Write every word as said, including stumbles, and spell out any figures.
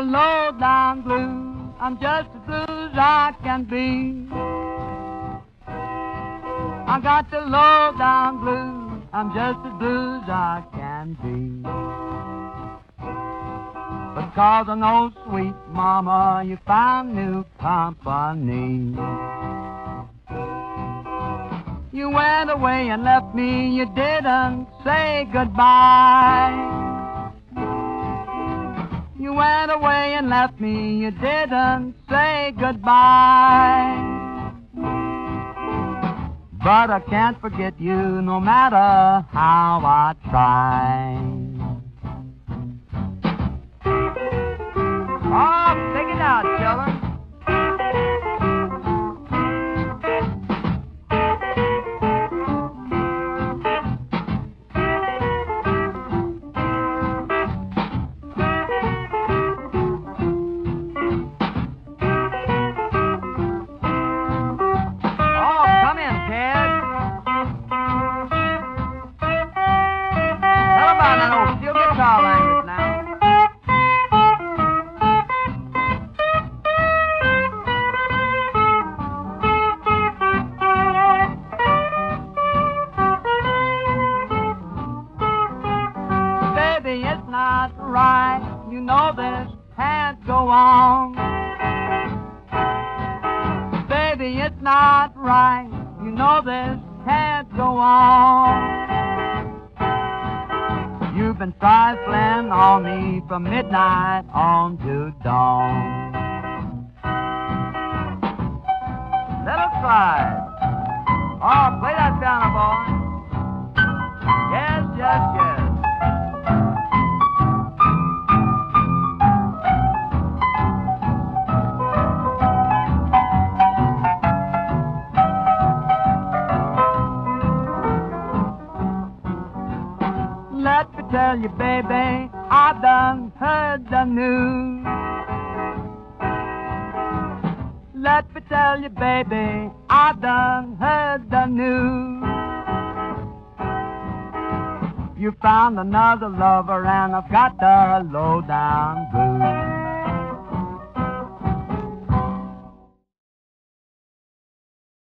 low down blues. I'm just as blue as I can be. I got the low down blues. I'm just as blue as I can be. Because I know, sweet mama, you found new company. You went away and left me, you didn't say goodbye. You went away and left me, you didn't say goodbye. But I can't forget you no matter how I try. Oh, take it out, children. You know this can't go on. Baby, it's not right. You know this can't go on. You've been trifling on me from midnight on to dawn. Little Clyde. Oh, play that piano, boy. Yes, yes, yes. Let me tell you, baby, I done heard the news. Let me tell you, baby, I done heard the news. You found another lover and I've got the low down blues.